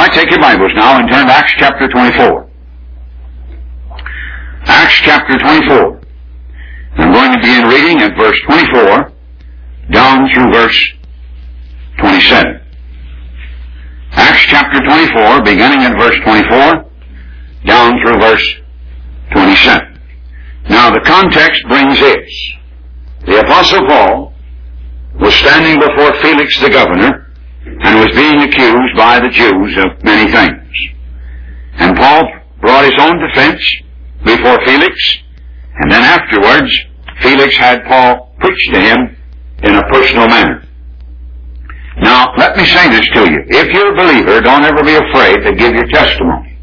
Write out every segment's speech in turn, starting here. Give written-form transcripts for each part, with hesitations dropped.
right, take your Bibles now and turn to Acts chapter 24. Acts chapter 24. I'm going to begin reading at verse 24 down through verse 27. Acts chapter 24, beginning at verse 24, down through verse 27. Now the context brings this. The Apostle Paul was standing before Felix the governor and was being accused by the Jews of many things. And Paul brought his own defense before Felix, and then afterwards Felix had Paul preach to him in a personal manner. Now, let me say this to you. If you're a believer, don't ever be afraid to give your testimony.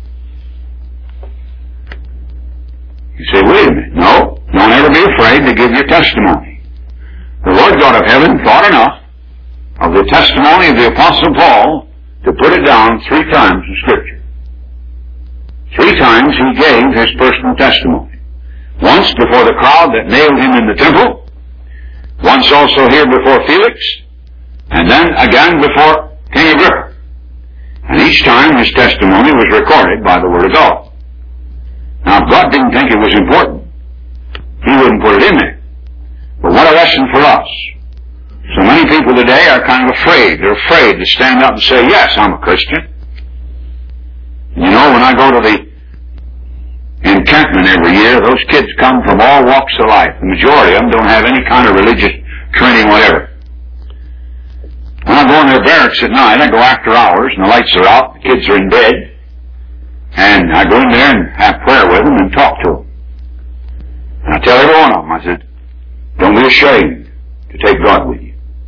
You say, wait a minute. No, don't ever be afraid to give your testimony. The Lord God of heaven thought enough of the testimony of the Apostle Paul to put it down 3 times in Scripture. 3 times he gave his personal testimony. Once before the crowd that nailed him in the temple, once also here before Felix, and then again before King Agrippa. And each time his testimony was recorded by the Word of God. Now, if God didn't think it was important, He wouldn't put it in there. But what a lesson for us. So many people today are kind of afraid. They're afraid to stand up and say, yes, I'm a Christian. You know, when I go to the encampment every year, those kids come from all walks of life. The majority of them don't have any kind of religious training, whatever. When I go in their barracks at night, I go after hours, and the lights are out, the kids are in bed, and I go in there and have prayer with them and talk to them. And I tell every one of them, I said, don't be ashamed to take God with you.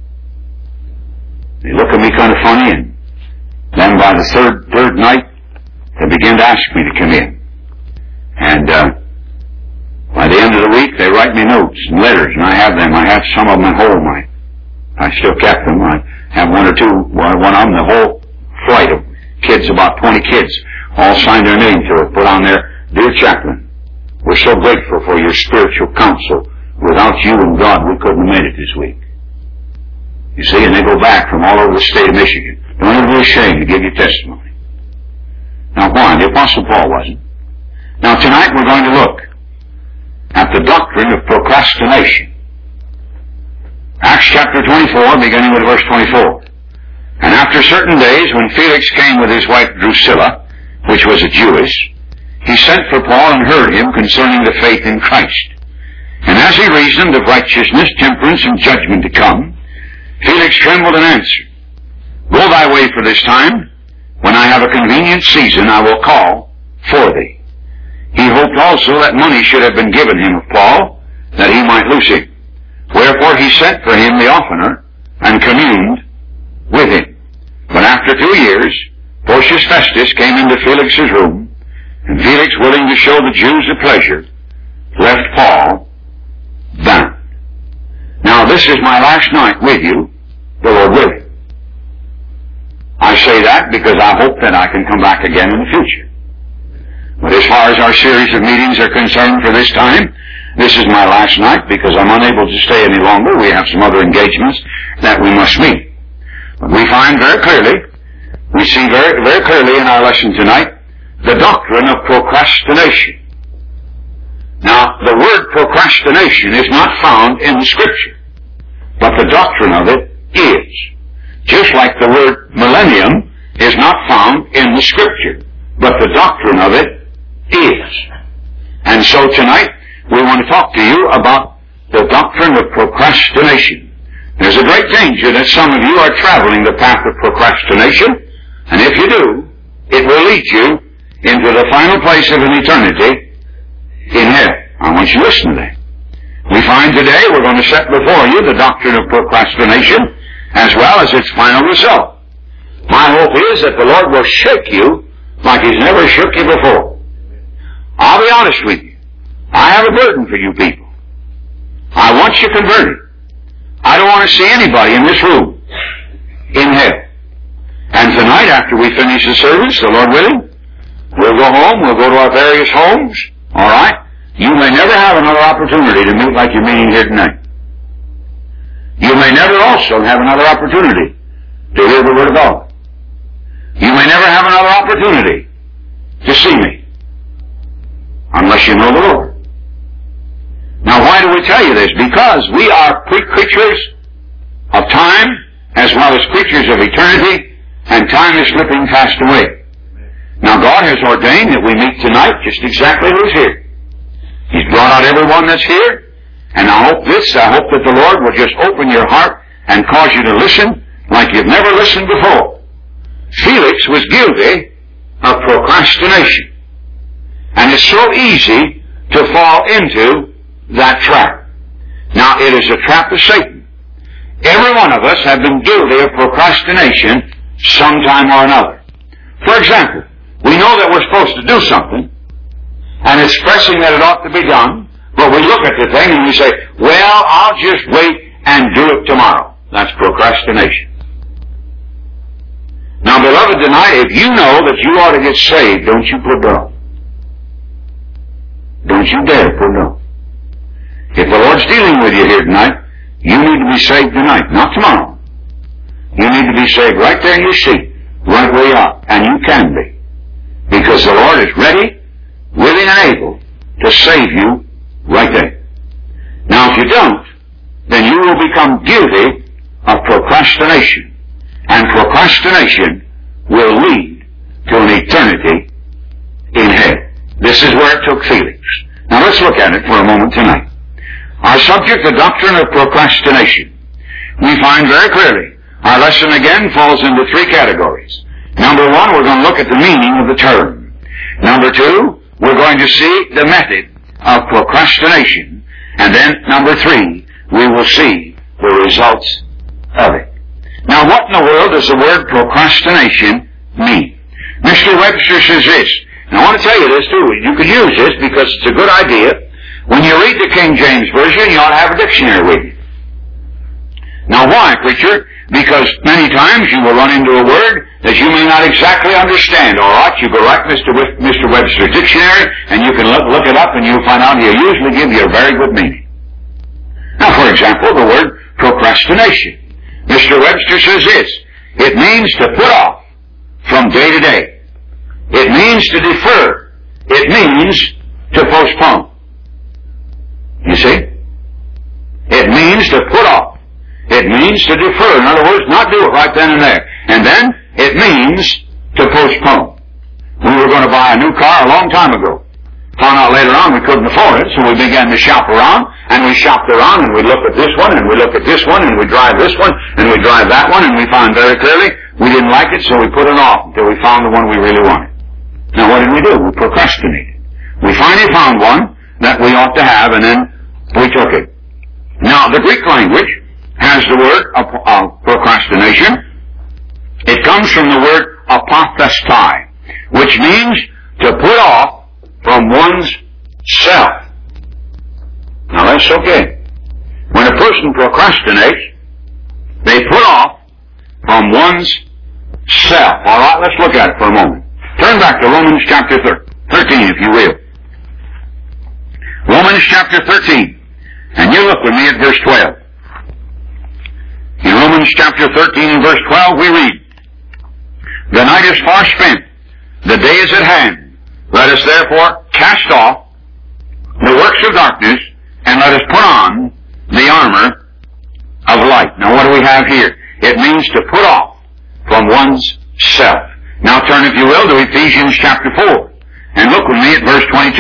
They look at me kind of funny, and then by the third night, they begin to ask me to come in. And by the end of the week, they write me notes and letters, and I have them. I have some of them at home. I still kept them. I have one of them, the whole flight of kids, about 20 kids, all signed their name to it, put on there, Dear Chaplain, we're so grateful for your spiritual counsel. Without you and God, we couldn't have made it this week. You see, and they go back from all over the state of Michigan. Don't ever be ashamed to give your testimony. Now, why? The Apostle Paul wasn't. Now, tonight we're going to look at the doctrine of procrastination. Acts chapter 24, beginning with verse 24. And after certain days, when Felix came with his wife Drusilla, which was a Jewess, he sent for Paul and heard him concerning the faith in Christ. And as he reasoned of righteousness, temperance, and judgment to come, Felix trembled and answered, Go thy way for this time. When I have a convenient season, I will call for thee. He hoped also that money should have been given him of Paul, that he might loose him. Wherefore he sent for him the oftener, and communed with him. But after 2 years, Porcius Festus came into Felix's room, and Felix, willing to show the Jews a pleasure, left Paul bound. Now this is my last night with you, the Lord willing. I say that because I hope that I can come back again in the future. But as far as our series of meetings are concerned for this time, this is my last night because I'm unable to stay any longer. We have some other engagements that we must meet. But we find very clearly, we see very, very clearly in our lesson tonight, the doctrine of procrastination. Now, the word procrastination is not found in the Scripture, but the doctrine of it is. Just like the word millennium is not found in the Scripture, but the doctrine of it is. And so tonight, we want to talk to you about the doctrine of procrastination. There's a great danger that some of you are traveling the path of procrastination, and if you do, it will lead you into the final place of an eternity in hell. I want you to listen to that. We find today we're going to set before you the doctrine of procrastination as well as its final result. My hope is that the Lord will shake you like He's never shook you before. I'll be honest with you. I have a burden for you people. I want you converted. I don't want to see anybody in this room in hell. And tonight, after we finish the service, the Lord willing, we'll go home, we'll go to our various homes, all right? You may never have another opportunity to meet like you're meeting here tonight. You may never also have another opportunity to hear the Word of God. You may never have another opportunity to see me unless you know the Lord. Now, why do we tell you this? Because we are creatures of time as well as creatures of eternity, and time is slipping fast away. Now, God has ordained that we meet tonight just exactly who's here. He's brought out everyone that's here, and I hope that the Lord will just open your heart and cause you to listen like you've never listened before. Felix was guilty of procrastination, and it's so easy to fall into that trap. Now, it is a trap of Satan. Every one of us have been guilty of procrastination sometime or another. For example, we know that we're supposed to do something, and it's pressing that it ought to be done, but we look at the thing and we say, well, I'll just wait and do it tomorrow. That's procrastination. Now, beloved, tonight, if you know that you ought to get saved, don't you put no. Don't you dare put no. If the Lord's dealing with you here tonight, you need to be saved tonight, not tomorrow. You need to be saved right there in your seat, right where you are, and you can be. Because the Lord is ready, willing, and able to save you right there. Now, if you don't, then you will become guilty of procrastination. And procrastination will lead to an eternity in hell. This is where it took Felix. Now let's look at it for a moment tonight. Our subject, the doctrine of procrastination. We find very clearly our lesson again falls into three categories. Number one, we're going to look at the meaning of the term. Number two, we're going to see the method of procrastination. And then number three, we will see the results of it. Now, what in the world does the word procrastination mean? Mr. Webster says this, and I want to tell you this too. You can use this because it's a good idea. When you read the King James Version, you ought to have a dictionary with you. Now, why, preacher? Because many times you will run into a word that you may not exactly understand. All right, you go right to Mr. Webster's dictionary, and you can look it up, and you'll find out he'll usually give you a very good meaning. Now, for example, the word procrastination. Mr. Webster says this, it means to put off from day to day. It means to defer. It means to postpone. You see? It means to put off. It means to defer. In other words, not do it right then and there. And then it means to postpone. We were going to buy a new car a long time ago. Found out later on we couldn't afford it, so we began to shop around, and we shopped around, and we looked at this one, and we looked at this one, and we drive this one, and we drive that one, and we found very clearly we didn't like it, so we put it off until we found the one we really wanted. Now what did we do? We procrastinated. We finally found one that we ought to have, and then we took it. Now the Greek language has the word of procrastination. It comes from the word apothestai, which means to put off from one's self. Now that's okay. When a person procrastinates, they put off from one's self. All right, let's look at it for a moment. Turn back to Romans chapter 13, if you will. Romans chapter 13. And you look with me at verse 12. In Romans chapter 13 and verse 12 we read, the night is far spent, the day is at hand. Let us therefore cast off the works of darkness, and let us put on the armor of light. Now what do we have here? It means to put off from one's self. Now turn, if you will, to Ephesians chapter 4, and look with me at verse 22.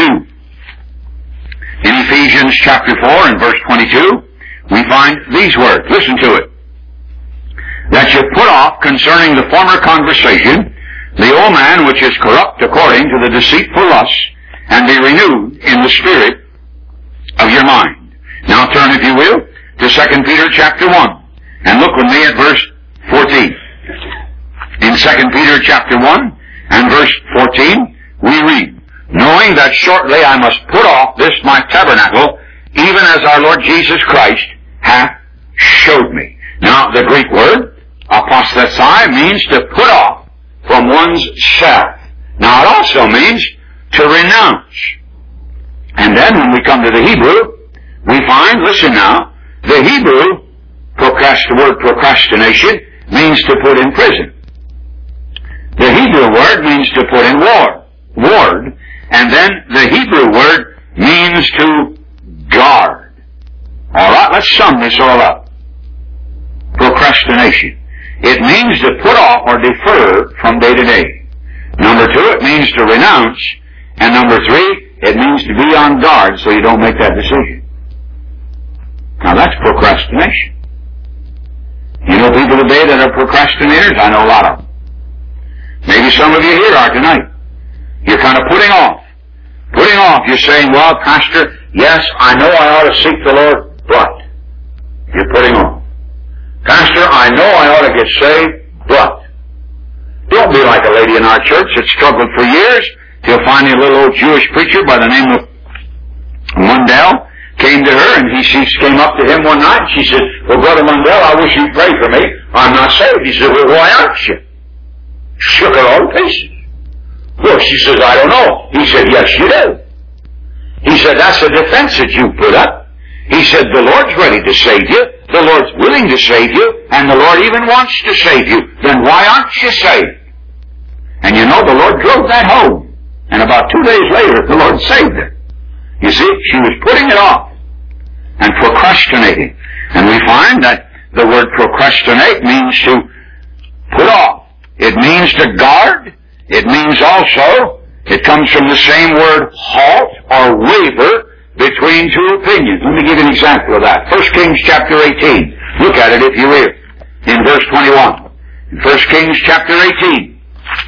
In Ephesians chapter 4 and verse 22, we find these words. Listen to it. That you put off concerning the former conversation the old man which is corrupt according to the deceitful lusts, and be renewed in the spirit of your mind. Now turn, if you will, to 2 Peter chapter 1, and look with me at verse 14. In 2 Peter chapter 1 and verse 14, we read, knowing that shortly I must put off this my tabernacle, even as our Lord Jesus Christ hath showed me. Now the Greek word, apostasai, means to put off from one's self. Now it also means to renounce. And then when we come to the Hebrew, we find, listen now, the Hebrew, the word procrastination, means to put in prison. The Hebrew word means to put in ward, and then the Hebrew word means to guard. All right, let's sum this all up. Procrastination. It means to put off or defer from day to day. Number 2, it means to renounce. And number 3, it means to be on guard so you don't make that decision. Now that's procrastination. You know people today that are procrastinators? I know a lot of them. Maybe some of you here are tonight. You're kind of putting off. Putting off. You're saying, well, Pastor, yes, I know I ought to seek the Lord, but you're putting off. Pastor, I know I ought to get saved, but don't be like a lady in our church that struggled for years till finally a little old Jewish preacher by the name of Mundell came to her, and she came up to him one night, and she said, well, Brother Mundell, I wish you'd pray for me. I'm not saved. He said, well, why aren't you? Shook her all to pieces. Well, she says, I don't know. He said, yes, you do. He said, that's a defense that you put up. He said, the Lord's ready to save you. The Lord's willing to save you, and the Lord even wants to save you. Then why aren't you saved? And you know, the Lord drove that home. And about 2 days later, the Lord saved her. You see, she was putting it off and procrastinating. And we find that the word procrastinate means to put off. It means to guard. It means also, it comes from the same word halt or waver between two opinions. Let me give you an example of that. 1 Kings chapter 18. Look at it if you will. In verse 21. In 1 Kings chapter 18.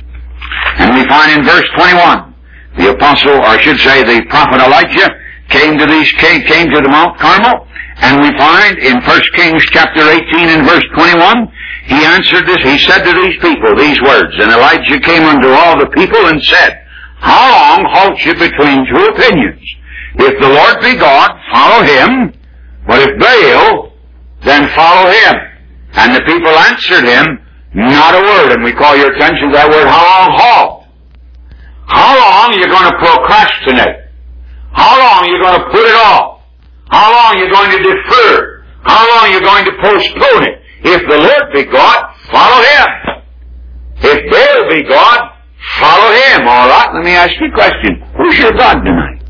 And we find in verse 21, the apostle, or I should say the prophet Elijah, came to the Mount Carmel, and we find in 1 Kings chapter 18 and verse 21, he answered this, he said to these people these words, and Elijah came unto all the people and said, how long halt you between two opinions? If the Lord be God, follow him, but if Baal, then follow him. And the people answered him, not a word. And we call your attention to that word, how long halt? How long are you going to procrastinate? How long are you going to put it off? How long are you going to defer? How long are you going to postpone it? If the Lord be God, follow him. If Baal be God, follow him. All right, let me ask you a question. Who's your God tonight?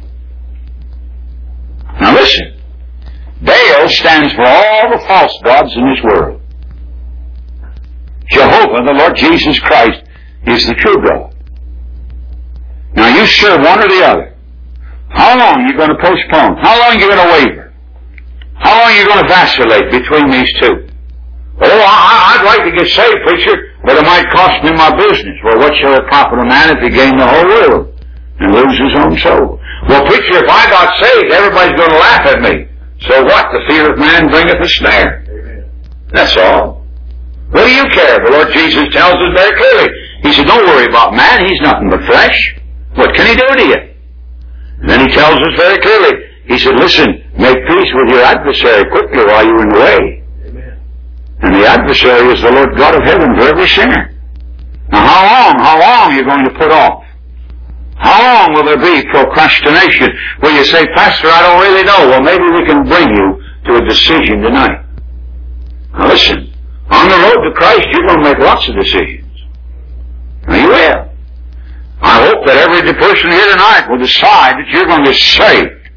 Now listen. Baal stands for all the false gods in this world. Jehovah, the Lord Jesus Christ, is the true God. Now you serve one or the other. How long are you going to postpone? How long are you going to waver? How long are you going to vacillate between these two? Oh, I'd like to get saved, preacher, but it might cost me my business. Well, what shall it profit a man if he gain the whole world and lose his own soul? Well, preacher, if I got saved, everybody's going to laugh at me. So what? The fear of man bringeth a snare. Amen. That's all. What do you care? The Lord Jesus tells us very clearly. He said, don't worry about man. He's nothing but flesh. What can he do to you? And then he tells us very clearly. He said, listen, make peace with your adversary quickly while you're in the way. Amen. And the adversary is the Lord God of heaven for every sinner. Now how long are you going to put off? How long will there be procrastination? Will you say, Pastor, I don't really know. Well, maybe we can bring you to a decision tonight. Now listen, on the road to Christ, you're going to make lots of decisions. Now you will. I hope that every person here tonight will decide that you're going to get saved.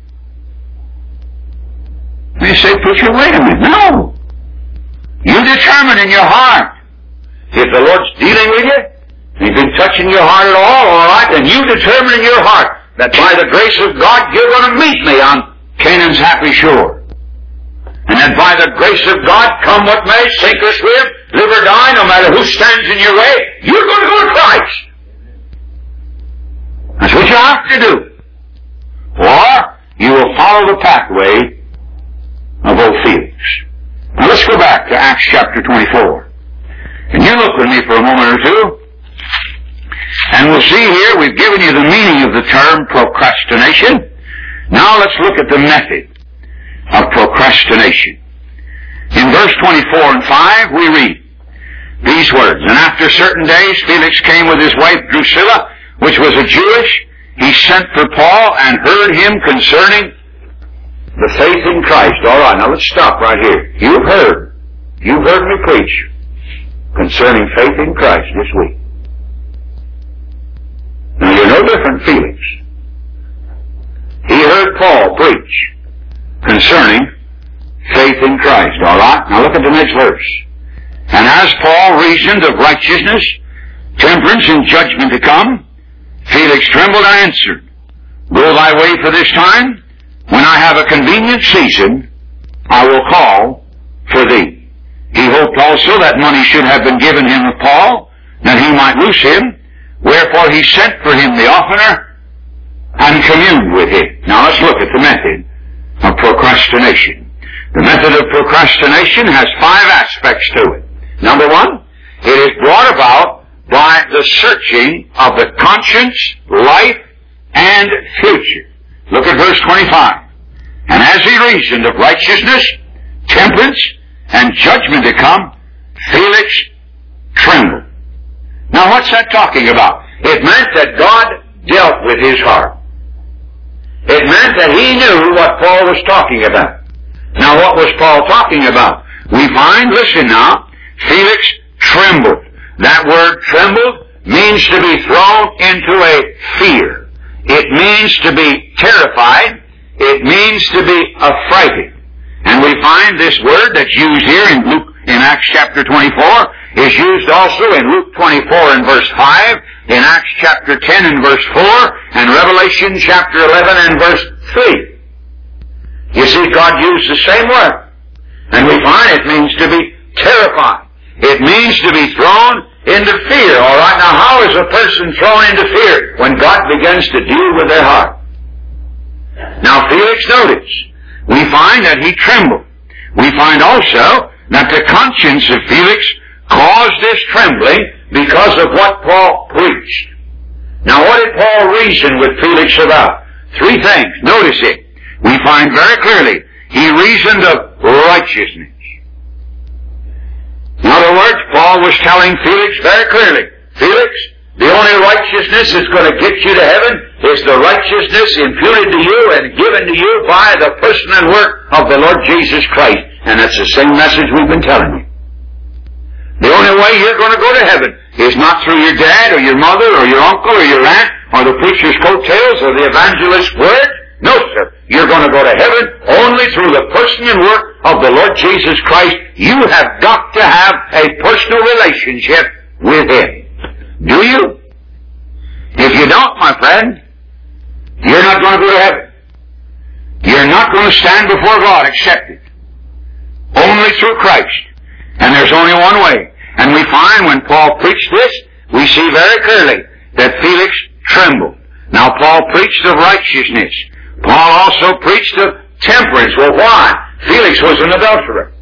And you say, preacher, wait a minute. No. You determine in your heart. If the Lord's dealing with you, He's been touching your heart at all right, and you determine in your heart that by the grace of God you're going to meet me on Canaan's happy shore. And that by the grace of God, come what may, sink or swim, live or die, no matter who stands in your way, you're going to go to Christ. That's what you have to do. Or you will follow the pathway of old Felix. Now let's go back to Acts chapter 24. And you look with me for a moment or two. And we'll see here, we've given you the meaning of the term procrastination. Now let's look at the method of procrastination. In verse 24 and 5, we read these words, and after certain days Felix came with his wife Drusilla, which was a Jewish. He sent for Paul and heard him concerning the faith in Christ. All right, now let's stop right here. You've heard me preach concerning faith in Christ this week. concerning faith in Christ. All right? Now look at the next verse. And as Paul reasoned of righteousness, temperance, and judgment to come, Felix trembled and answered, Go thy way for this time. When I have a convenient season, I will call for thee. He hoped also that money should have been given him of Paul, that he might loose him. Wherefore he sent for him the oftener, and communed with him. Now let's look at the method of procrastination. The method of procrastination has 5 aspects to it. Number 1, it is brought about by the searching of the conscience, life, and future. Look at verse 25. And as he reasoned of righteousness, temperance, and judgment to come, Felix trembled. Now what's that talking about? It meant that God dealt with his heart. It meant that he knew what Paul was talking about. Now what was Paul talking about? We find, listen now, Felix trembled. That word trembled means to be thrown into a fear. It means to be terrified. It means to be affrighted. And we find this word that's used here in Acts chapter 24 is used also in Luke 24 and verse 5, in Acts chapter 10 and verse 4, and Revelation chapter 11 and verse 3. You see, God used the same word. And we find it means to be terrified. It means to be thrown into fear. All right, now how is a person thrown into fear? When God begins to deal with their heart. Now Felix, notice, we find that he trembled. We find also that the conscience of Felix caused this trembling because of what Paul preached. Now what did Paul reason with Felix about? 3 things. Notice it. We find very clearly he reasoned of righteousness. In other words, Paul was telling Felix very clearly, Felix, the only righteousness that's going to get you to heaven is the righteousness imputed to you and given to you by the person and work of the Lord Jesus Christ. And that's the same message we've been telling you. The only way you're going to go to heaven is not through your dad or your mother or your uncle or your aunt or the preacher's coattails or the evangelist's word. No, sir. You're going to go to heaven only through the person and work of the Lord Jesus Christ. You have got to have a personal relationship with Him. Do you? If you don't, my friend, you're not going to go to heaven. You're not going to stand before God accepted. Only through Christ. And there's only one way. And we find when Paul preached this, we see very clearly that Felix trembled. Now Paul preached of righteousness. Paul also preached of temperance. Well, why? Felix was an adulterer.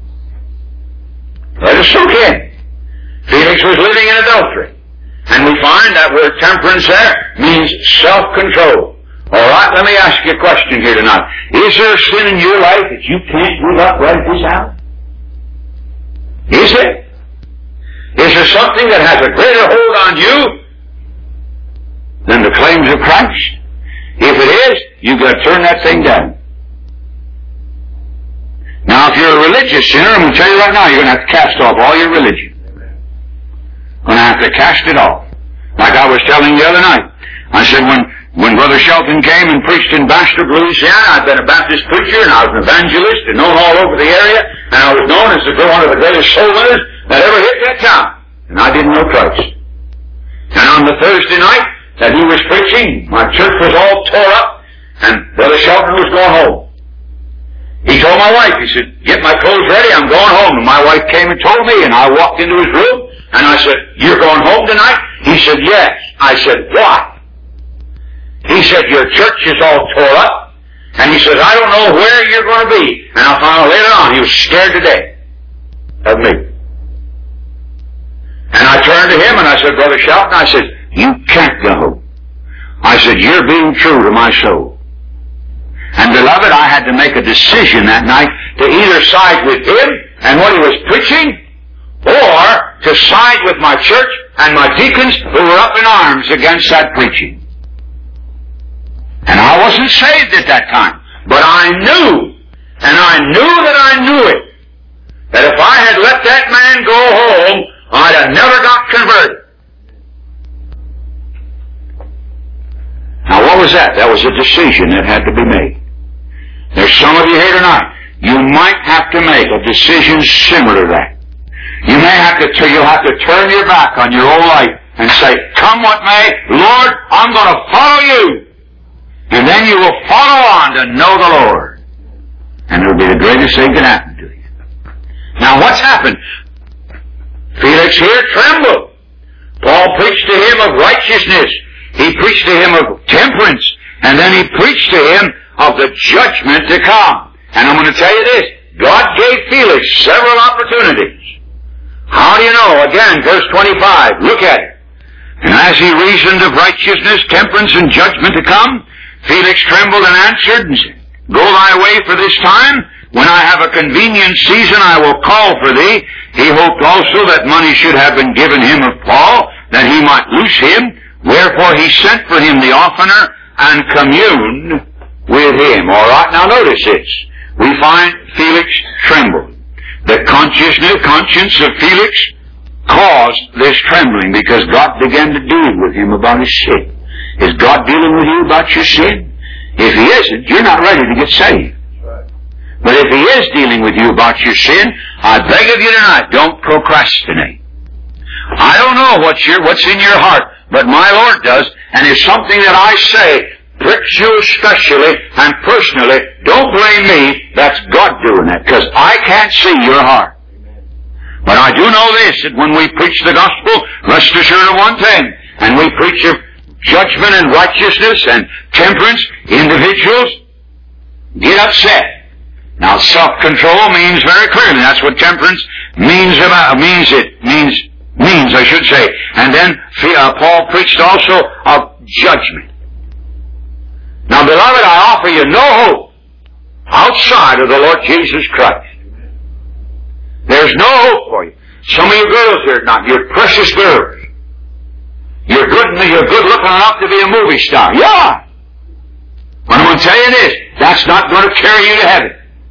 Let us soak in. Felix was living in adultery. And we find that word temperance there means self-control. All right, let me ask you a question here tonight. Is there a sin in your life that you can't give up right this hour? Is it? Is there something that has a greater hold on you than the claims of Christ? If it is, you've got to turn that thing down. Now, if you're a religious sinner, I'm going to tell you right now, you're going to have to cast off all your religion. Going to have to cast it off. Like I was telling the other night. I said when Brother Shelton came and preached in Bastrop, Louisiana, I'd been a Baptist preacher and I was an evangelist and known all over the area, and I was known as one of the greatest soul winners that ever hit that town. And I didn't know Christ. And on the Thursday night that he was preaching, my church was all tore up, and Brother Shelton was going home. He told my wife, he said, get my clothes ready, I'm going home. And my wife came and told me, and I walked into his room, and I said, you're going home tonight? He said, yes. I said, why? He said, your church is all tore up. And he said, I don't know where you're going to be. And I found out later on, he was scared to death of me. And I turned to him and I said, Brother Shelton, I said, you can't go. I said, you're being true to my soul. And beloved, I had to make a decision that night to either side with him and what he was preaching, or to side with my church and my deacons who were up in arms against that preaching. And I wasn't saved at that time. But I knew, and I knew that I knew it, that if I had let that man go home, I'd have never got converted. Now what was that? That was a decision that had to be made. There's some of you here tonight. You might have to make a decision similar to that. You may have to, you'll have to turn your back on your old life and say, come what may, Lord, I'm going to follow you. And then you will follow on to know the Lord. And it'll be the greatest thing that can happen to you. Now what's happened? Felix here trembled. Paul preached to him of righteousness. He preached to him of temperance. And then he preached to him of the judgment to come. And I'm going to tell you this. God gave Felix several opportunities. How do you know? Again, verse 25. Look at it. And as he reasoned of righteousness, temperance, and judgment to come, Felix trembled and answered and said, Go thy way for this time. When I have a convenient season, I will call for thee. He hoped also that money should have been given him of Paul, that he might loose him. Wherefore he sent for him the oftener and communed with him. All right, now notice this. We find Felix trembled. The conscience of Felix caused this trembling because God began to deal with him about his sin. Is God dealing with you about your sin? If He isn't, you're not ready to get saved. But if He is dealing with you about your sin, I beg of you tonight, don't procrastinate. I don't know what's in your heart, but my Lord does, and it's something that I say pricks you especially and personally. Don't blame me. That's God doing that, because I can't see your heart. But I do know this, that when we preach the gospel, rest assured of one thing, and we preach of judgment and righteousness and temperance, individuals get upset. Now, self-control means very clearly, that's what temperance means, I should say. And then Paul preached also of judgment. Now, beloved, I offer you no hope outside of the Lord Jesus Christ. There's no hope for you. Some of you girls here tonight, you're precious girls. You're good looking enough to be a movie star. Yeah. But I'm going to tell you this, that's not going to carry you to heaven.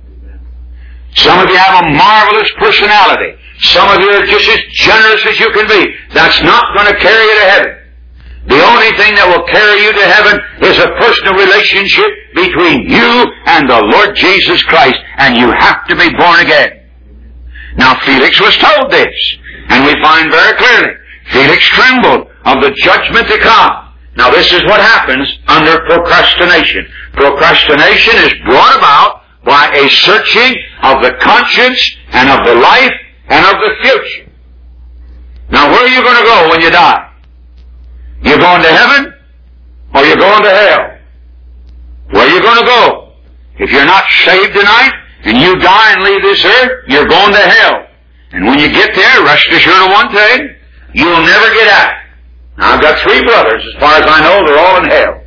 Some of you have a marvelous personality. Some of you are just as generous as you can be. That's not going to carry you to heaven. The only thing that will carry you to heaven is a personal relationship between you and the Lord Jesus Christ, and you have to be born again. Now, Felix was told this, and we find very clearly, Felix trembled of the judgment to come. Now, this is what happens under procrastination. Procrastination is brought about by a searching of the conscience and of the life and of the future. Now, where are you going to go when you die? You're going to heaven or you're going to hell? Where are you going to go? If you're not saved tonight and you die and leave this earth, you're going to hell. And when you get there, rest assured of one thing, you'll never get out. Now, I've got 3 brothers. As far as I know, they're all in hell.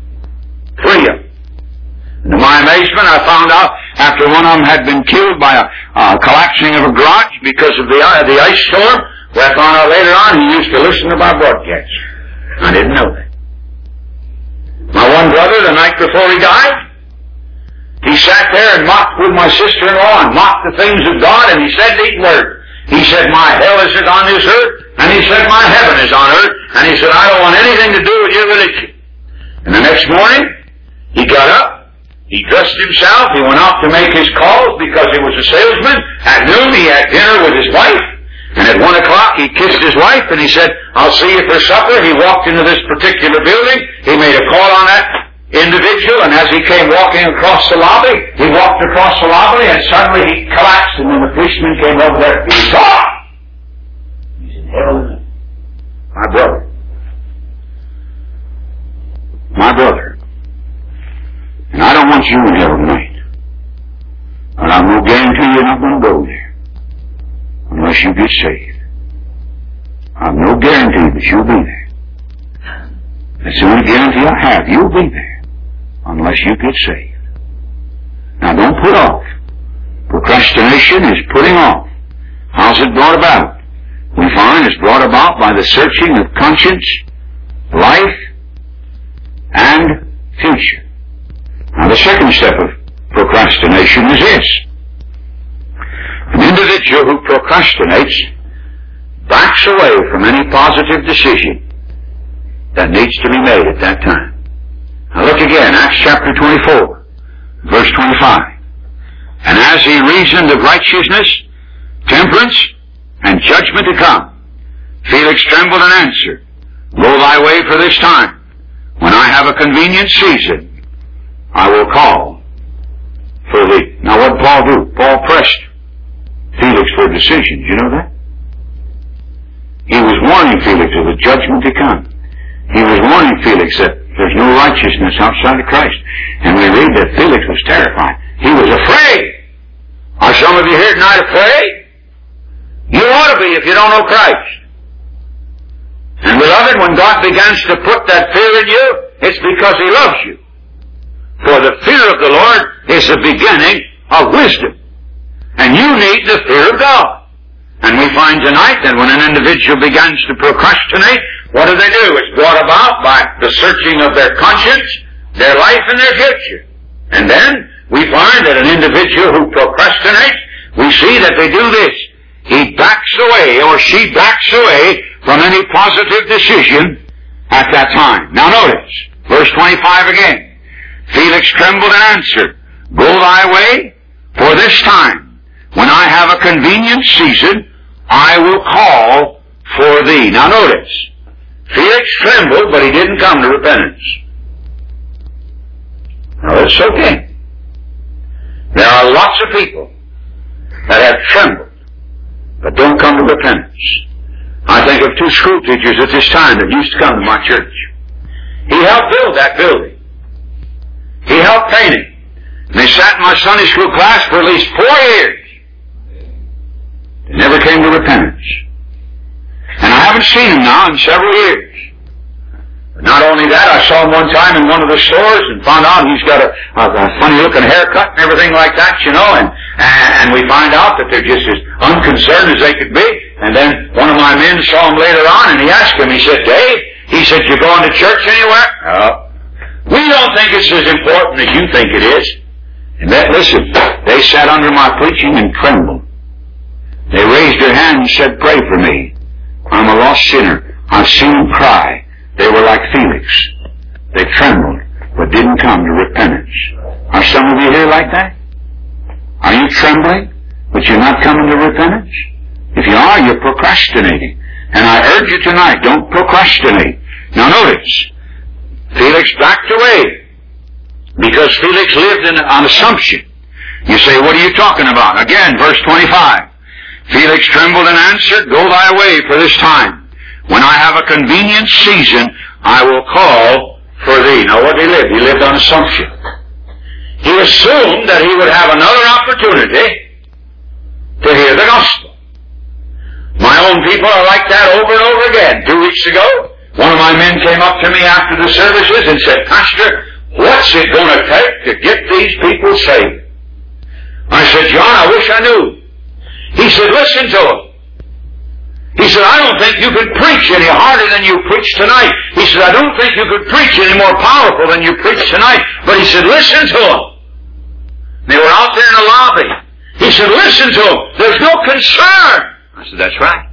3 of them. And to my amazement, I found out after one of them had been killed by a collapsing of a garage because of the ice storm, where I found out later on he used to listen to my broadcasts. I didn't know that. My one brother, the night before he died, he sat there and mocked with my sister-in-law and mocked the things of God, and he said these words. He said, my hell is on this earth, and he said, my heaven is on earth, and he said, I don't want anything to do with your religion. And the next morning, he got up, he dressed himself, he went out to make his calls because he was a salesman. At noon, he had dinner with his wife, and at 1 o'clock, he kissed his wife, and he said, I'll see you for supper. He walked into this particular building, he made a call on that individual, and as he came walking across the lobby, he walked across the lobby, and suddenly he collapsed, and then the policeman came over there. He saw! He's in hell. My brother. My brother. And I don't want you in hell tonight. And I'm no guarantee you're not going to go there unless you get saved. I'm no guarantee that you'll be there. That's the only guarantee I have. You'll be there unless you get saved. Now, don't put off. Procrastination is putting off. How's it brought about? We find it's brought about by the searching of conscience, life, and future. Now, the second step of procrastination is this. An individual who procrastinates backs away from any positive decision that needs to be made at that time. Now look again, Acts chapter 24. Verse 25. And as he reasoned of righteousness, temperance, and judgment to come, Felix trembled and answered, Go thy way for this time. When I have a convenient season, I will call for thee. Now what did Paul do? Paul pressed Felix for a decision. Do you know that? He was warning Felix of the judgment to come. He was warning Felix that there's no righteousness outside of Christ. And we read that Felix was terrified. He was afraid. Are some of you here tonight afraid? You ought to be if you don't know Christ. And beloved, when God begins to put that fear in you, it's because He loves you. For the fear of the Lord is the beginning of wisdom. And you need the fear of God. And we find tonight that when an individual begins to procrastinate, what do? It's brought about by the searching of their conscience, their life, and their future. And then we find that an individual who procrastinates, we see that they do this. He backs away, or she backs away from any positive decision at that time. Now notice, verse 25 again. Felix trembled and answered, Go thy way, for this time, when I have a convenient season, I will call for thee. Now notice, Felix trembled, but he didn't come to repentance. Now that's okay. There are lots of people that have trembled, but don't come to repentance. I think of two school teachers at this time that used to come to my church. He helped build that building. He helped paint it. And they sat in my Sunday school class for at least 4 years. They never came to repentance. And I haven't seen him now in several years. But not only that, I saw him one time in one of the stores and found out he's got a funny-looking haircut and everything like that, you know, and we find out that they're just as unconcerned as they could be. And then one of my men saw him later on, and he asked him, he said, Dave, he said, you going to church anywhere? No. We don't think it's as important as you think it is. And that, listen, they sat under my preaching and trembled. They raised their hand and said, Pray for me. I'm a lost sinner. I've seen them cry. They were like Felix. They trembled, but didn't come to repentance. Are some of you here like that? Are you trembling, but you're not coming to repentance? If you are, you're procrastinating. And I urge you tonight, don't procrastinate. Now notice, Felix backed away because Felix lived on assumption. You say, what are you talking about? Again, verse 25. Felix trembled and answered, Go thy way for this time. When I have a convenient season, I will call for thee. Now what did he live? He lived on assumption. He assumed that he would have another opportunity to hear the gospel. My own people are like that over and over again. 2 weeks ago, one of my men came up to me after the services and said, Pastor, what's it going to take to get these people saved? I said, John, I wish I knew. He said, listen to him. He said, I don't think you could preach any harder than you preach tonight. He said, I don't think you could preach any more powerful than you preach tonight. But he said, listen to him. They were out there in the lobby. He said, listen to him. There's no concern. I said, that's right.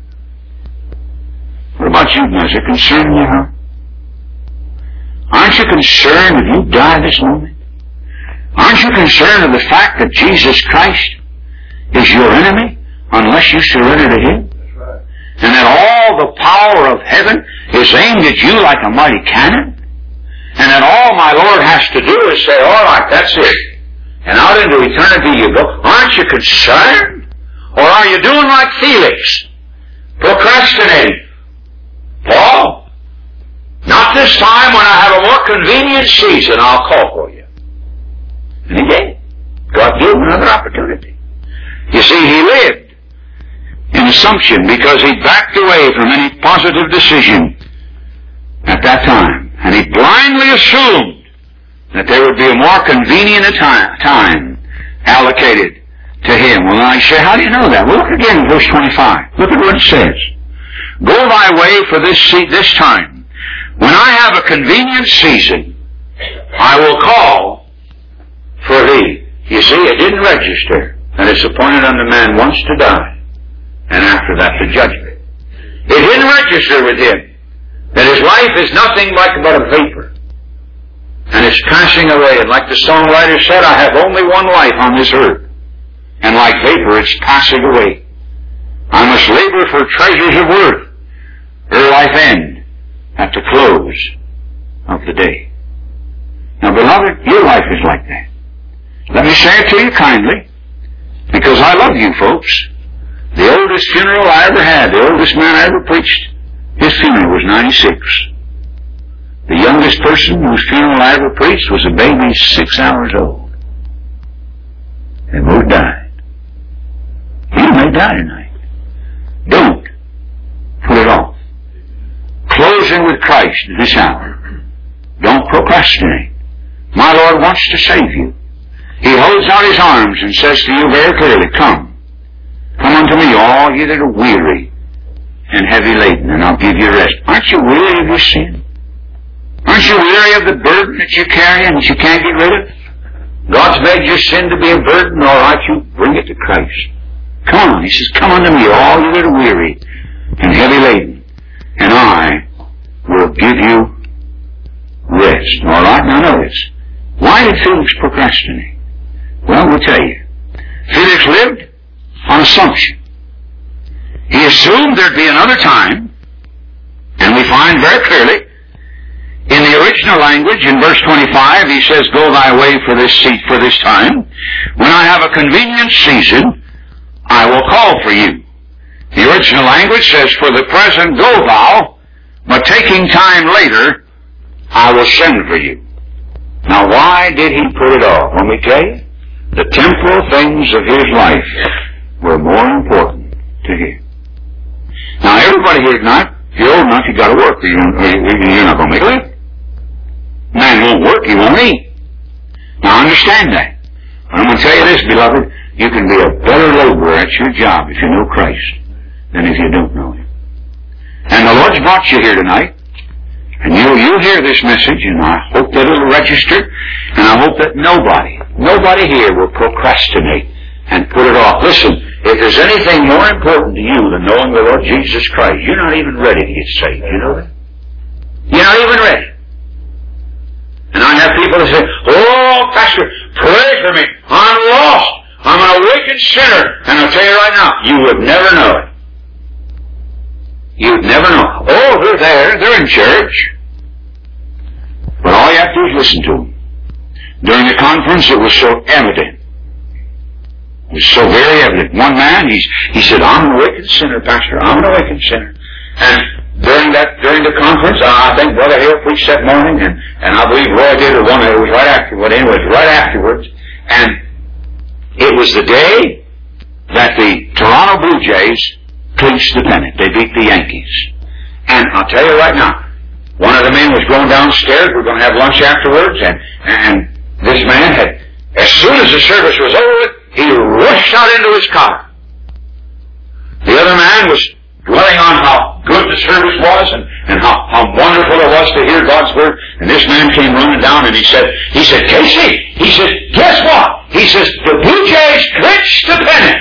What about you? Is there concern in your heart? Aren't you concerned if you die this moment? Aren't you concerned of the fact that Jesus Christ is your enemy unless you surrender to Him? And that all the power of heaven is aimed at you like a mighty cannon? And that all my Lord has to do is say, all right, that's it. And out into eternity you go. Aren't you concerned? Or are you doing like Felix? Procrastinating. Paul, not this time. When I have a more convenient season, I'll call for you. And he did. God gave him another opportunity. You see, he lived in assumption because he backed away from any positive decision at that time. And he blindly assumed that there would be a more convenient time allocated to him. Well, I say, how do you know that? Well, look again at verse 25. Look at what it says. Go thy way for this time. When I have a convenient season, I will call for thee. You see, it didn't register that it's appointed unto man once to die, and after that the judgment. It didn't register with him that his life is nothing but a vapor. And it's passing away. And like the songwriter said, I have only one life on this earth. And like vapor, it's passing away. I must labor for treasures of worth, ere life end at the close of the day. Now, beloved, your life is like that. Let me say it to you kindly, because I love you folks. The oldest funeral I ever had, the oldest man I ever preached, his funeral was 96. The youngest person whose funeral I ever preached was a baby 6 hours old. They both died. You may die tonight. Don't put it off. Closing with Christ this hour. Don't procrastinate. My Lord wants to save you. He holds out His arms and says to you very clearly, Come. Come unto me, all ye that are weary and heavy laden, and I'll give you rest. Aren't you weary of your sin? Aren't you weary of the burden that you carry and that you can't get rid of? God's made your sin to be a burden. All right, you bring it to Christ. Come on. He says, Come unto me, all you that are weary and heavy laden, and I will give you rest. All right, now notice. Why did Felix procrastinate? Well, we'll tell you. Felix lived on assumption. He assumed there'd be another time, and we find very clearly in the original language, in verse 25, he says, Go thy way for this time. When I have a convenient season, I will call for you. The original language says, For the present go thou, but taking time later, I will send for you. Now why did he put it off? Let me tell you, the temporal things of his life were more important to him. Now everybody here tonight, if you're old enough, you've got to work, or you're not going to make a living. Man won't work, he won't eat. Now understand that. But I'm going to tell you this, beloved, you can be a better laborer at your job if you know Christ than if you don't know Him. And the Lord's brought you here tonight, and you'll hear this message, and I hope that it'll register, and I hope that nobody here will procrastinate and put it off. Listen, if there's anything more important to you than knowing the Lord Jesus Christ, you're not even ready to get saved. You know that? You're not even ready. And I have people that say, Oh, Pastor, pray for me. I'm lost. I'm an awakened sinner. And I'll tell you right now, you would never know it. You'd never know. Oh, they're there. They're in church. But all you have to do is listen to them. During the conference, it was so evident. It was so very evident. One man, he said, I'm an awakened sinner, Pastor. I'm an awakened sinner. And during the conference, I think Brother Hill preached that morning, and I believe Roy did, or one, it was right after, but anyway, it was right afterwards. And it was the day that the Toronto Blue Jays clinched the pennant. They beat the Yankees. And I'll tell you right now, one of the men was going downstairs. We're going to have lunch afterwards, and this man had, as soon as the service was over, he rushed out into his car. The other man was dwelling on how good the service was and how wonderful it was to hear God's word. And this man came running down and he said, Casey, he said, guess what? He says, the Blue Jays clinched the pennant.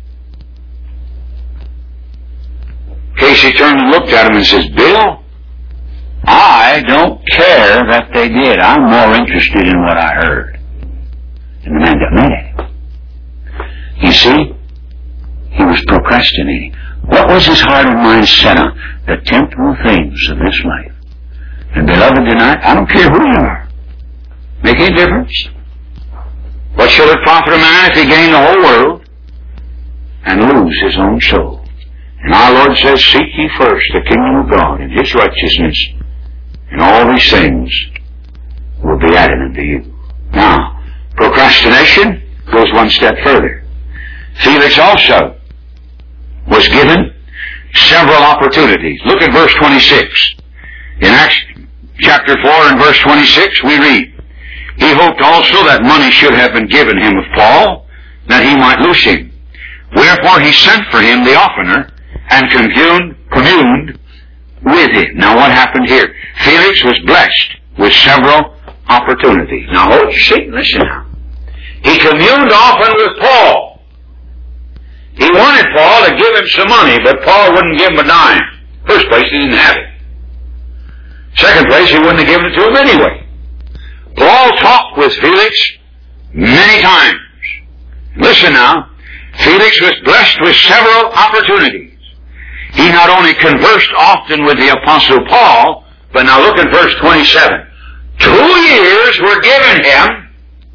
Casey turned and looked at him and says, Bill, I don't care that they did. I'm more interested in what I heard. And the man got mad at him. You see, he was procrastinating. What was his heart and mind set on? The temporal things of this life. And beloved, tonight, I don't care who you are. Make any difference? What shall it profit a man if he gain the whole world and lose his own soul? And our Lord says, Seek ye first the kingdom of God and His righteousness, and all these things will be added unto you. Now, procrastination goes one step further. Felix also was given several opportunities. Look at verse 26. In Acts chapter 4 and verse 26 we read, He hoped also that money should have been given him of Paul, that he might loose him. Wherefore he sent for him the oftener, and communed with him. Now what happened here? Felix was blessed with several opportunities. Now hold your seat and listen now. He communed often with Paul. He wanted Paul to give him some money, but Paul wouldn't give him a dime. First place, he didn't have it. Second place, he wouldn't have given it to him anyway. Paul talked with Felix many times. Listen now, Felix was blessed with several opportunities. He not only conversed often with the Apostle Paul, but now look at verse 27. 2 years were given him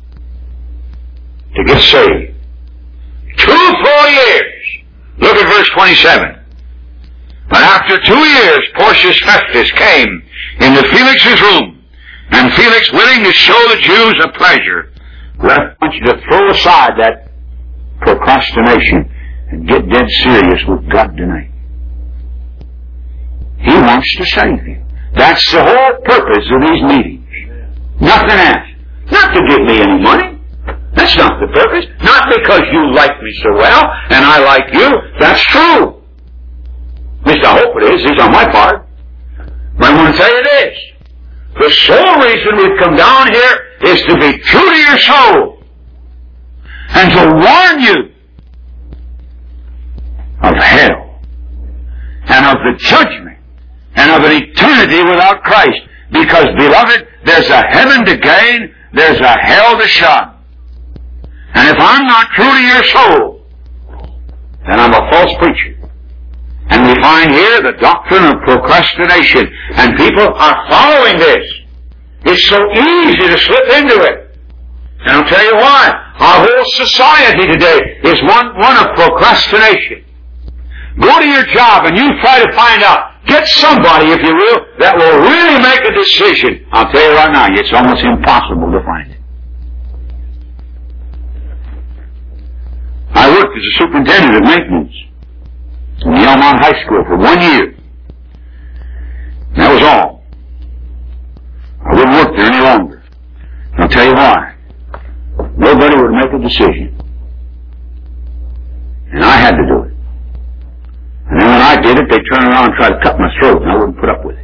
to get saved. 2 full years. Look at verse 27. But after 2 years, Porcius Festus came into Felix's room, and Felix, willing to show the Jews a pleasure, I want you to throw aside that procrastination and get dead serious with God tonight. He wants to save you. That's the whole purpose of these meetings. Nothing else. Not to give me any money. That's not the purpose. Not because you like me so well and I like you. That's true. At least I hope it is. It's on my part. But I want to tell you this. The sole reason we've come down here is to be true to your soul and to warn you of hell and of the judgment and of an eternity without Christ. Because, beloved, there's a heaven to gain, there's a hell to shun. And if I'm not true to your soul, then I'm a false preacher. And we find here the doctrine of procrastination, and people are following this. It's so easy to slip into it. And I'll tell you why. Our whole society today is one of procrastination. Go to your job and you try to find out. Get somebody, if you will, that will really make a decision. I'll tell you right now, it's almost impossible to find it. I worked as a superintendent of maintenance in Yelmont High School for 1 year. That was all. I wouldn't work there any longer. I'll tell you why. Nobody would make a decision. And I had to do it. And then when I did it, they turned around and tried to cut my throat, and I wouldn't put up with it.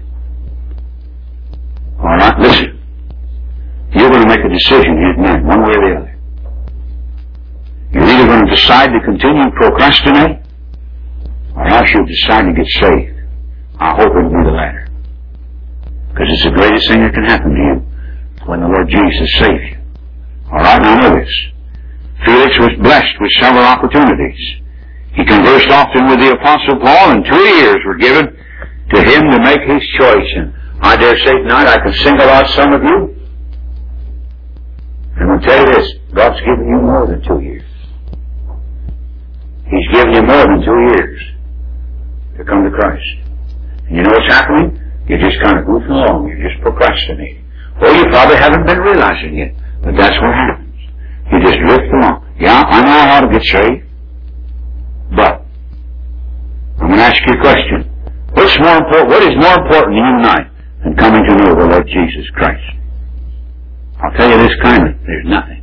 All right, listen. You're going to make a decision here tonight, one way or the other. You're either going to decide to continue procrastinating, or else you'll decide to get saved. I hope it'll be the latter. Because it's the greatest thing that can happen to you when the Lord Jesus saves you. All right, now notice. Felix was blessed with several opportunities. He conversed often with the Apostle Paul, and 2 years were given to him to make his choice. And I dare say tonight I can single out some of you. And I'll tell you this, God's given you more than 2 years. He's given you more than 2 years to come to Christ. And you know what's happening? You're just kind of goofing along. You're just procrastinating. Well, you probably haven't been realizing it, but that's what happens. You just drift along. Yeah, I know how to get saved. But I'm going to ask you a question. What is more important to you tonight than coming to know the Lord Jesus Christ? I'll tell you this kindly, there's nothing.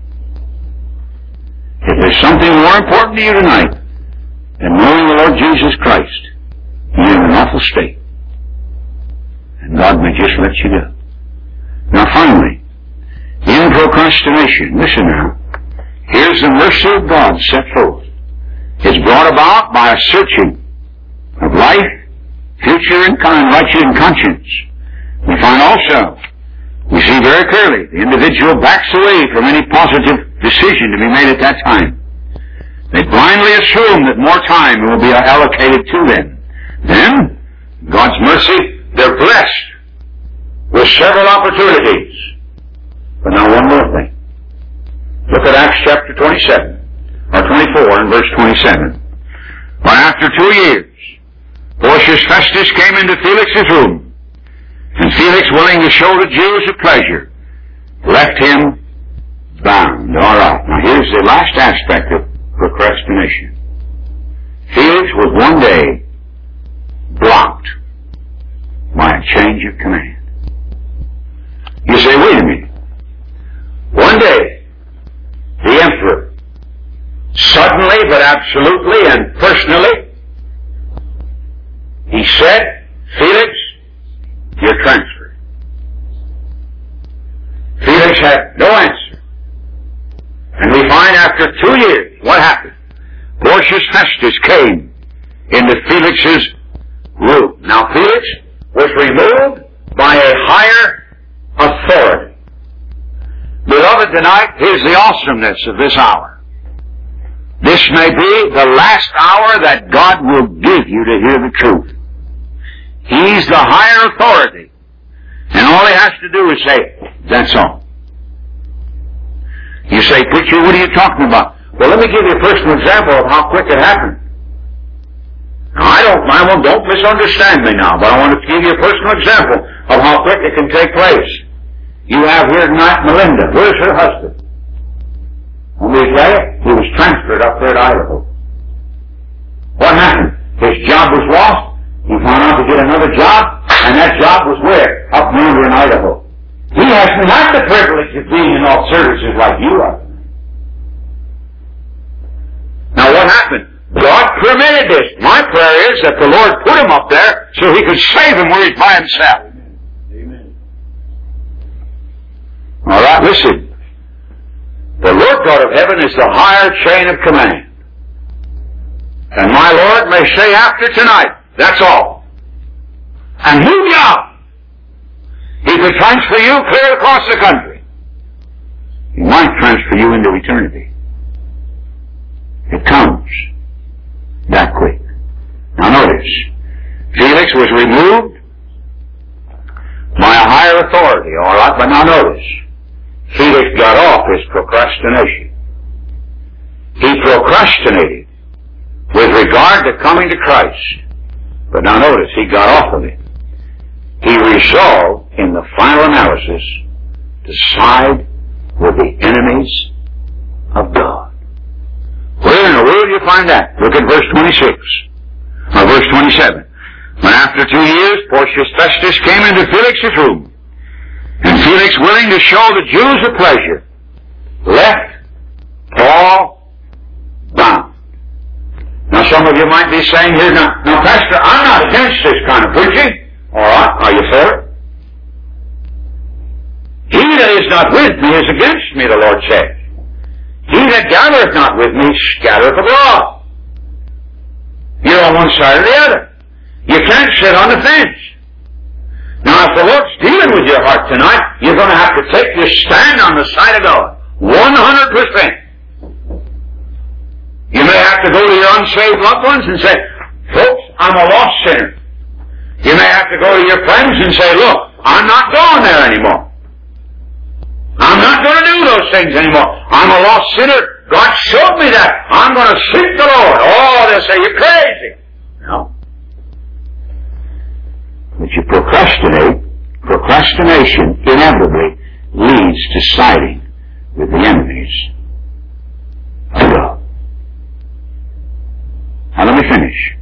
If there's something more important to you tonight than knowing the Lord Jesus Christ, you're in an awful state. And God may just let you go. Now finally, in procrastination, listen now, here's the mercy of God set forth. It's brought about by a searching of life, future, and righteous and conscience. We find also, we see very clearly, the individual backs away from any positive decision to be made at that time. They blindly assume that more time will be allocated to them. Then, God's mercy, they're blessed with several opportunities. But now one more thing. Look at Acts chapter 27. Or 24 and verse 27. But after 2 years, Porcius Festus came into Felix's room, and Felix, willing to show the Jews a pleasure, left him bound. All right, now here's the last aspect of procrastination. Felix was one day blocked by a change of command. You say, wait a minute. One day, the emperor, suddenly but absolutely and personally, he said, Felix, you're transferred. Felix had no answer. And we find after 2 years, what happened? Porcius Festus came into Felix's room. Now Felix was removed by a higher authority. tonight, here's the awesomeness of this hour. This may be the last hour that God will give you to hear the truth. He's the higher authority. And all He has to do is say, that's all. You say, preacher, what are you talking about? Well, let me give you a personal example of how quick it happened. Now, don't misunderstand me now, but I want to give you a personal example of how quick it can take place. You have here tonight Melinda. Where's her husband? Let me tell you, he was transferred up there to Idaho. What happened? His job was lost. He found out to get another job, and that job was where? Up yonder in Idaho. He hasn't had the privilege of being in all services like you are. Now what happened? God permitted this. My prayer is that the Lord put him up there so He could save him where he's by himself. Amen. All right, listen. The Lord God of heaven is the higher chain of command. And my Lord may say after tonight, that's all. And move you out. He could transfer you clear across the country. He might transfer you into eternity. It comes that quick. Now notice, Felix was removed by a higher authority, all right, but now notice, Felix got off his procrastination. He procrastinated with regard to coming to Christ. But now notice, he got off of it. He resolved in the final analysis to side with the enemies of God. Where in the world do you find that? Look at verse 26. Or verse 27. When after 2 years, Porcius Festus came into Felix's room, and Felix, willing to show the Jews a pleasure, left Paul bound. Now some of you might be saying here, now Pastor, I'm not against this kind of preaching. All right, are you for it? He that is not with me is against me, the Lord says. He that gathereth not with me scattereth abroad. You're on one side or the other. You can't sit on the fence. Now, if the Lord's dealing with your heart tonight, you're going to have to take your stand on the side of God. 100%. You may have to go to your unsaved loved ones and say, folks, I'm a lost sinner. You may have to go to your friends and say, look, I'm not going there anymore. I'm not going to do those things anymore. I'm a lost sinner. God showed me that. I'm going to seek the Lord. Oh, they'll say, you're crazy. No. But you procrastinate. Procrastination inevitably leads to siding with the enemies of God. Now let me finish.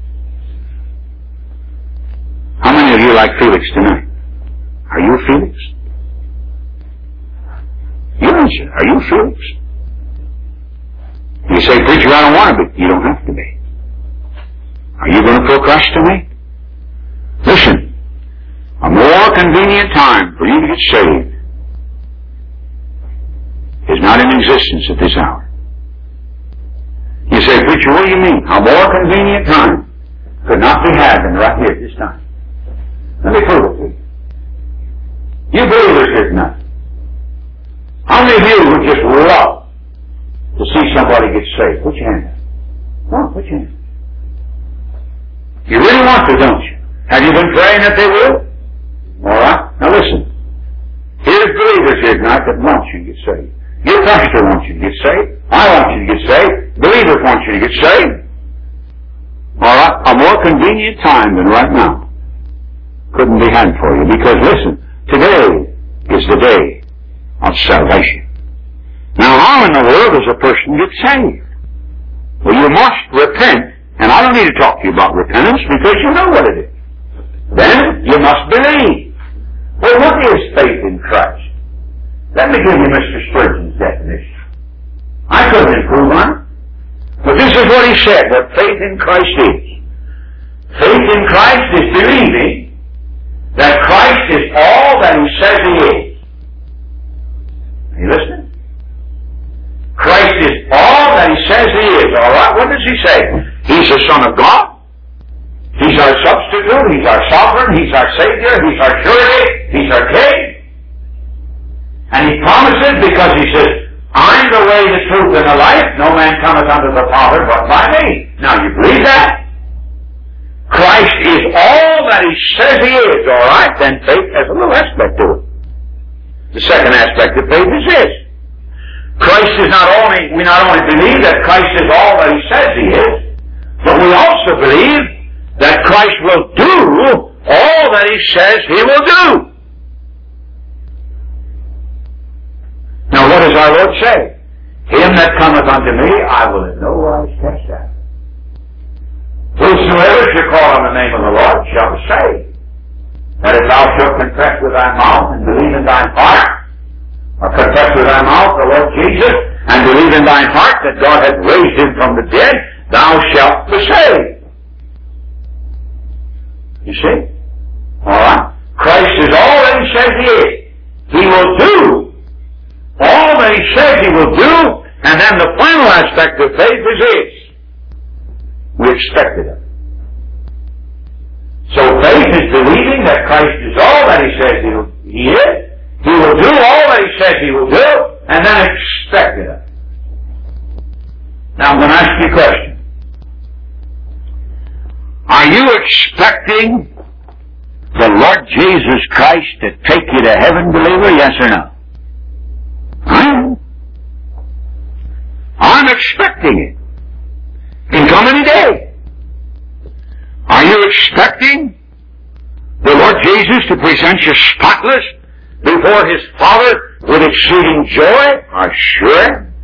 How many of you like Felix tonight? Are you Felix? You answer. Are you Felix? You say, preacher, I don't want to be. You don't have to be. Are you going to procrastinate? Listen, a more convenient time for you to get saved is not in existence at this hour. You say, preacher, what do you mean? A more convenient time could not be had than right here at this time. Let me prove it to you. You believers here tonight. How many of you would just love to see somebody get saved? Put your hand up. Come on, put your hand up. You really want to, don't you? Have you been praying that they will? All right. Now listen. Here's believers here tonight that want you to get saved. Your pastor wants you to get saved. I want you to get saved. Believers want you to get saved. All right. A more convenient time than right now couldn't be had for you, because listen, today is the day of salvation. Now, how in the world does a person get saved? Well, you must repent, and I don't need to talk to you about repentance because you know what it is. Then you must believe. Well, what is faith in Christ? Let me give you Mr. Spurgeon's definition. I couldn't improve on it, but this is what he said, what faith in Christ is. Faith in Christ is believing that Christ is all that He says He is. Are you listening? Christ is all that He says He is. All right, what does He say? He's the Son of God. He's our substitute. He's our sovereign. He's our Savior. He's our surety. He's our King. And And He promises because He says, I'm the way, the truth, and the life. No man cometh unto the Father but by me. Now, you believe that? Christ is all that He says He is, all right? Then faith has a little aspect to it. The second aspect of faith is this. Christ is we not only believe that Christ is all that He says He is, but we also believe that Christ will do all that He says He will do. Now what does our Lord say? Him that cometh unto me, I will in no wise cast out. Whosoever shall call on the name of the Lord shall be saved. That if thou shalt confess with thy mouth and believe in thine heart, or confess with thy mouth the Lord Jesus, and believe in thine heart that God hath raised Him from the dead, thou shalt be saved. You see? Alright? Christ is all that He says He is. He will do all that He says He will do, and then the final aspect of faith is this. We expect it. So faith is believing that Christ is all that He says He is. He will do all that He says He will do, and then expect it. Now I'm going to ask you a question. Are you expecting the Lord Jesus Christ to take you to heaven, believer? Yes or no? I am. I'm expecting it. It can come any day. Are you expecting the Lord Jesus to present you spotless before His Father with exceeding joy? I sure am.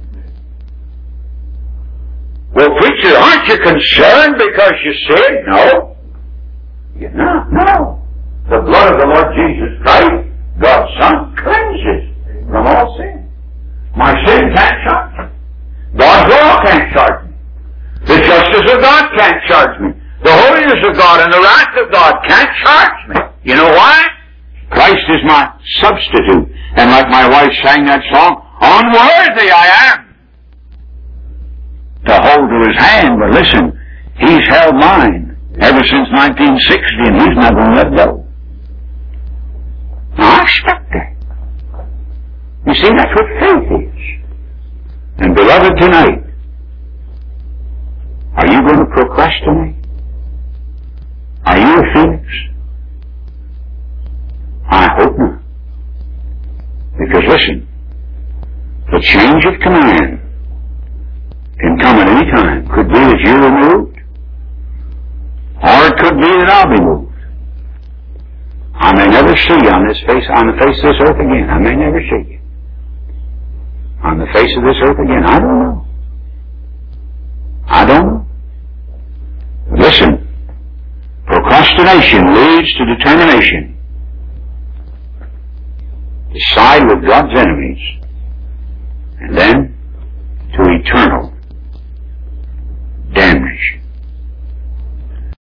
Well, preacher, aren't you concerned because you sinned? No. You're not. No. The blood of the Lord Jesus Christ, God's Son, cleanses from all sin. My sin can't charge me. God's law can't charge me. The justice of God can't charge me. The holiness of God and the wrath of God can't charge me. You know why? Christ is my substitute. And like my wife sang that song, unworthy I am to hold to His hand. But listen, He's held mine ever since 1960, and He's not going to let go. Now I expect that. You see, that's what faith is. And beloved, tonight, are you going to procrastinate? Are you a phoenix? I hope not. Because listen, the change of command can come at any time. Could be that you're removed, or it could be that I'll be moved. I may never see you on the face of this earth again. I may never see you on the face of this earth again. I don't know. I don't know. But listen, procrastination leads to determination to side with God's enemies, and then to eternal